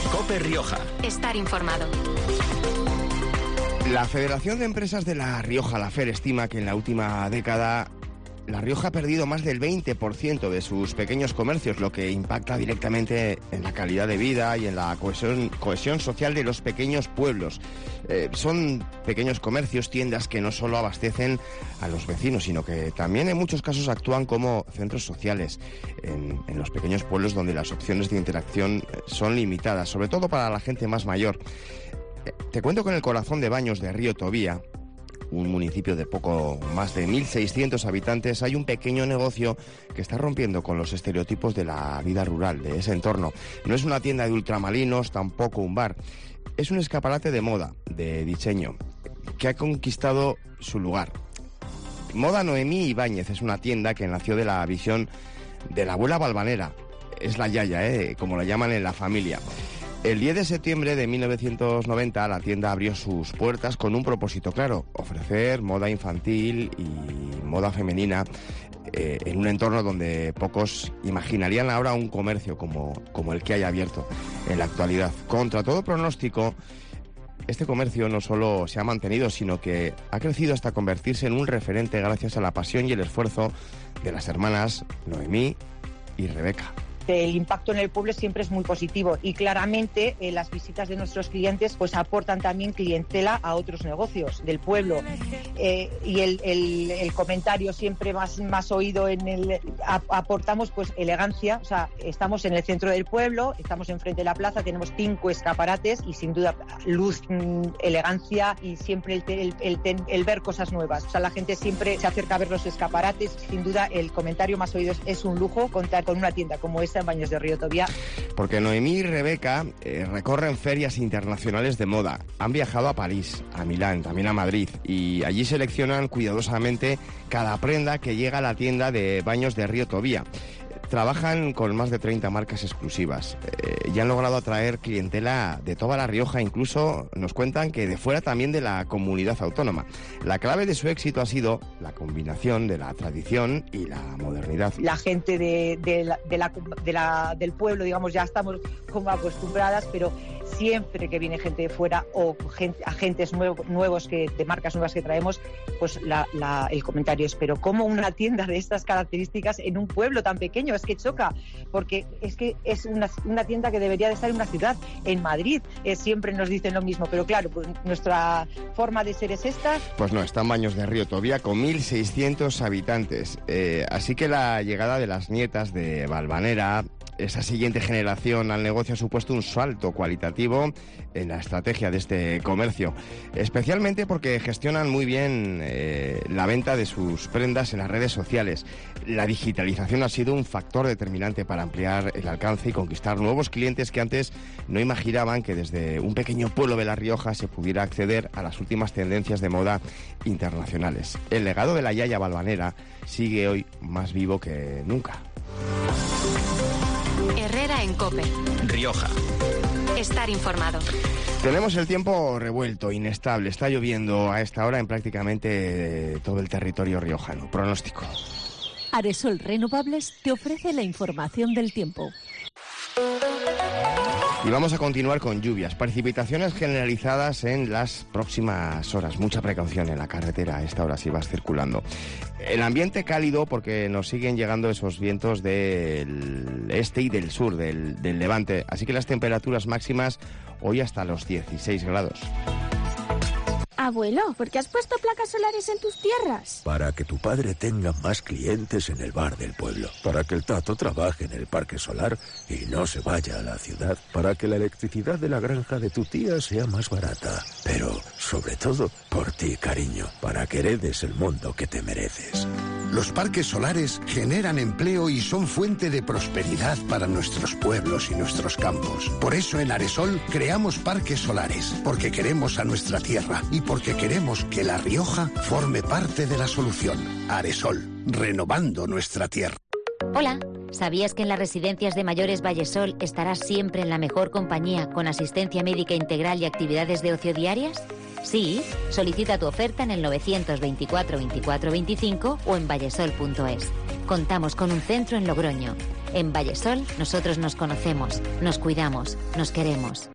COPE Rioja. Estar informado. La Federación de Empresas de La Rioja, la FER, estima que en la última década La Rioja ha perdido más del 20% de sus pequeños comercios, lo que impacta directamente en la calidad de vida y en la cohesión social de los pequeños pueblos. Son pequeños comercios, tiendas que no solo abastecen a los vecinos, sino que también en muchos casos actúan como centros sociales en los pequeños pueblos donde las opciones de interacción son limitadas, sobre todo para la gente más mayor. Te cuento que en el corazón de Baños de Río Tobía, un municipio de poco más de 1.600 habitantes, hay un pequeño negocio que está rompiendo con los estereotipos de la vida rural de ese entorno. No es una tienda de ultramarinos, tampoco un bar. Es un escaparate de moda, de diseño, que ha conquistado su lugar. Moda Noemí Ibáñez es una tienda que nació de la visión de la abuela Valvanera. Es la yaya, como la llaman en la familia. El 10 de septiembre de 1990 la tienda abrió sus puertas con un propósito claro: ofrecer moda infantil y moda femenina en un entorno donde pocos imaginarían ahora un comercio como el que hay abierto en la actualidad. Contra todo pronóstico, este comercio no solo se ha mantenido, sino que ha crecido hasta convertirse en un referente gracias a la pasión y el esfuerzo de las hermanas Noemí y Rebeca. El impacto en el pueblo siempre es muy positivo y claramente las visitas de nuestros clientes pues aportan también clientela a otros negocios del pueblo, y el comentario siempre más oído aportamos pues elegancia. O sea, estamos en el centro del pueblo, estamos enfrente de la plaza, tenemos 5 escaparates y sin duda luz, elegancia y siempre el ver cosas nuevas. O sea, la gente siempre se acerca a ver los escaparates. Sin duda el comentario más oído es un lujo contar con una tienda como esta en Baños de Río Tobía. Porque Noemí y Rebeca recorren ferias internacionales de moda. Han viajado a París, a Milán, también a Madrid, y allí seleccionan cuidadosamente cada prenda que llega a la tienda de Baños de Río Tobía. Trabajan con más de 30 marcas exclusivas y han logrado atraer clientela de toda La Rioja, incluso nos cuentan que de fuera también de la comunidad autónoma. La clave de su éxito ha sido la combinación de la tradición y la modernidad. La gente del pueblo, digamos, ya estamos como acostumbradas, pero siempre que viene gente de fuera o agentes nuevos de marcas nuevas que traemos, pues el comentario es: pero ¿cómo una tienda de estas características en un pueblo tan pequeño? Es que choca, porque es que es una tienda que debería de estar en una ciudad, en Madrid. Siempre nos dicen lo mismo, pero claro, pues nuestra forma de ser es esta. Pues no, está en Baños de Río Tobía con 1.600 habitantes. Así que la llegada de las nietas de Valvanera, esa siguiente generación al negocio, ha supuesto un salto cualitativo en la estrategia de este comercio, especialmente porque gestionan muy bien la venta de sus prendas en las redes sociales. La digitalización ha sido un factor determinante para ampliar el alcance y conquistar nuevos clientes que antes no imaginaban que desde un pequeño pueblo de La Rioja se pudiera acceder a las últimas tendencias de moda internacionales. El legado de la yaya Valvanera sigue hoy más vivo que nunca. Herrera en COPE Rioja. Estar informado. Tenemos el tiempo revuelto, inestable. Está lloviendo a esta hora en prácticamente todo el territorio riojano. Pronóstico. Aresol Renovables te ofrece la información del tiempo. Y vamos a continuar con lluvias, precipitaciones generalizadas en las próximas horas. Mucha precaución en la carretera a esta hora si vas circulando. El ambiente cálido porque nos siguen llegando esos vientos del este y del sur, del levante. Así que las temperaturas máximas hoy hasta los 16 grados. Abuelo, ¿por qué has puesto placas solares en tus tierras? Para que tu padre tenga más clientes en el bar del pueblo. Para que el Tato trabaje en el parque solar y no se vaya a la ciudad. Para que la electricidad de la granja de tu tía sea más barata. Pero, sobre todo, por ti, cariño. Para que heredes el mundo que te mereces. Los parques solares generan empleo y son fuente de prosperidad para nuestros pueblos y nuestros campos. Por eso en Aresol creamos parques solares, porque queremos a nuestra tierra y porque queremos que La Rioja forme parte de la solución. Aresol, renovando nuestra tierra. Hola, ¿sabías que en las residencias de mayores Vallesol estarás siempre en la mejor compañía con asistencia médica integral y actividades de ocio diarias? Sí, solicita tu oferta en el 924 24 25 o en vallesol.es. Contamos con un centro en Logroño. En Vallesol, nosotros nos conocemos, nos cuidamos, nos queremos.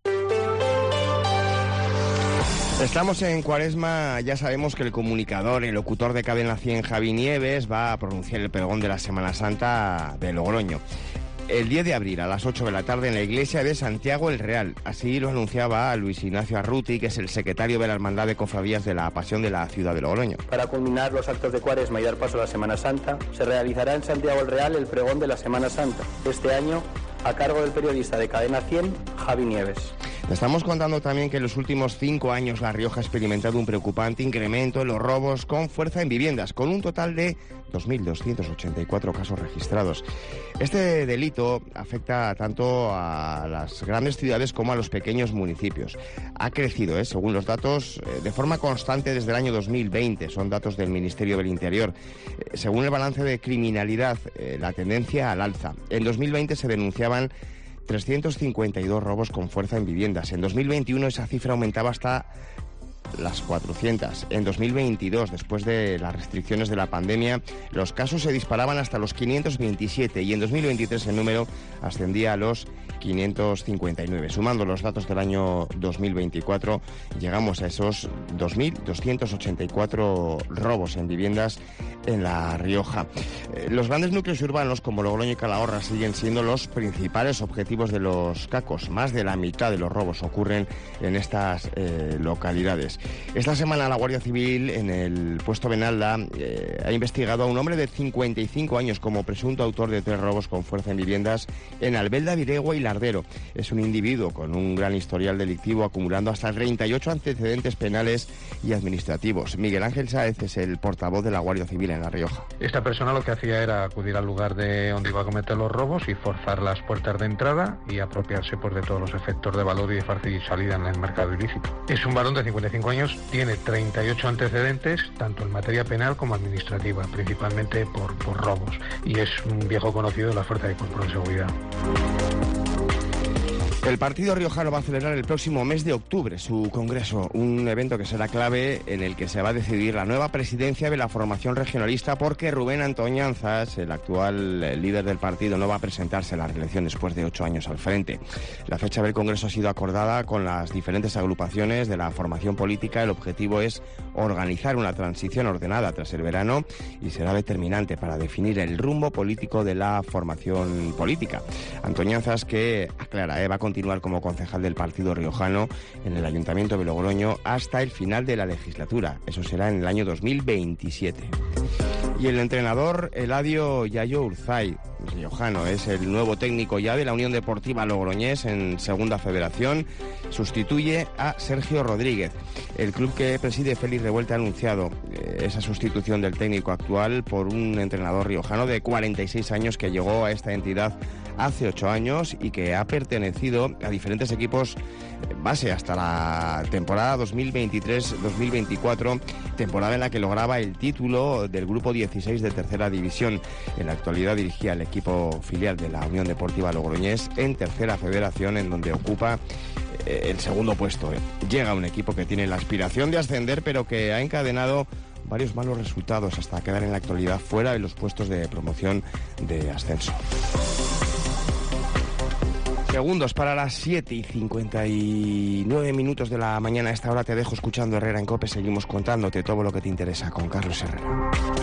Estamos en Cuaresma, ya sabemos que el comunicador y locutor de Cadena 100, Javi Nieves, va a pronunciar el pregón de la Semana Santa de Logroño. El 10 de abril a las 8 de la tarde en la iglesia de Santiago el Real. Así lo anunciaba Luis Ignacio Arruti, que es el secretario de la Hermandad de Cofradías de la Pasión de la ciudad de Logroño. Para culminar los actos de Cuaresma y dar paso a la Semana Santa, se realizará en Santiago el Real el pregón de la Semana Santa, este año a cargo del periodista de Cadena 100, Javi Nieves. Te estamos contando también que en los últimos 5 años La Rioja ha experimentado un preocupante incremento en los robos con fuerza en viviendas, con un total de 2.284 casos registrados. Este delito afecta tanto a las grandes ciudades como a los pequeños municipios. Ha crecido, según los datos, de forma constante desde el año 2020. Son datos del Ministerio del Interior. Según el balance de criminalidad, la tendencia al alza. En 2020 se denunciaban 352 robos con fuerza en viviendas. En 2021 esa cifra aumentaba hasta las 400. En 2022, después de las restricciones de la pandemia, los casos se disparaban hasta los 527 y en 2023 el número ascendía a los 559. Sumando los datos del año 2024, llegamos a esos 2.284 robos en viviendas en La Rioja. Los grandes núcleos urbanos como Logroño y Calahorra siguen siendo los principales objetivos de los cacos. Más de la mitad de los robos ocurren en estas localidades. Esta semana la Guardia Civil en el puesto Benalda ha investigado a un hombre de 55 años como presunto autor de 3 robos con fuerza en viviendas en Albelda, Viregua y Lardero. Es un individuo con un gran historial delictivo, acumulando hasta 38 antecedentes penales y administrativos. Miguel Ángel Sáez es el portavoz de la Guardia Civil en La Rioja. Esta persona lo que hacía era acudir al lugar de donde iba a cometer los robos y forzar las puertas de entrada y apropiarse de todos los efectos de valor y de fácil salida en el mercado ilícito. Es un varón de 55 años, tiene 38 antecedentes, tanto en materia penal como administrativa, principalmente por robos, y es un viejo conocido de la Fuerza de Cuerpo de Seguridad. El Partido Riojano va a celebrar el próximo mes de octubre su congreso, un evento que será clave en el que se va a decidir la nueva presidencia de la formación regionalista, porque Rubén Antoñanzas, el actual líder del partido, no va a presentarse a la reelección después de 8 años al frente. La fecha del congreso ha sido acordada con las diferentes agrupaciones de la formación política. El objetivo es organizar una transición ordenada tras el verano y será determinante para definir el rumbo político de la formación política. Antoñanzas, que aclara, va a continuar como concejal del Partido Riojano en el Ayuntamiento de Logroño hasta el final de la legislatura. Eso será en el año 2027. Y el entrenador Eladio Yayo Urzay, riojano, es el nuevo técnico ya de la Unión Deportiva Logroñés en Segunda Federación. Sustituye a Sergio Rodríguez. El club que preside Félix Revuelta ha anunciado esa sustitución del técnico actual por un entrenador riojano de 46 años que llegó a esta entidad hace 8 años y que ha pertenecido a diferentes equipos base hasta la temporada 2023-2024, temporada en la que lograba el título del grupo 16 de tercera división. En la actualidad dirigía el equipo filial de la Unión Deportiva Logroñés en Tercera Federación, en donde ocupa el segundo puesto. Llega un equipo que tiene la aspiración de ascender, pero que ha encadenado varios malos resultados hasta quedar en la actualidad fuera de los puestos de promoción de ascenso. Segundos para las 7:59 de la mañana. A esta hora te dejo escuchando Herrera en COPE. Seguimos contándote todo lo que te interesa con Carlos Herrera.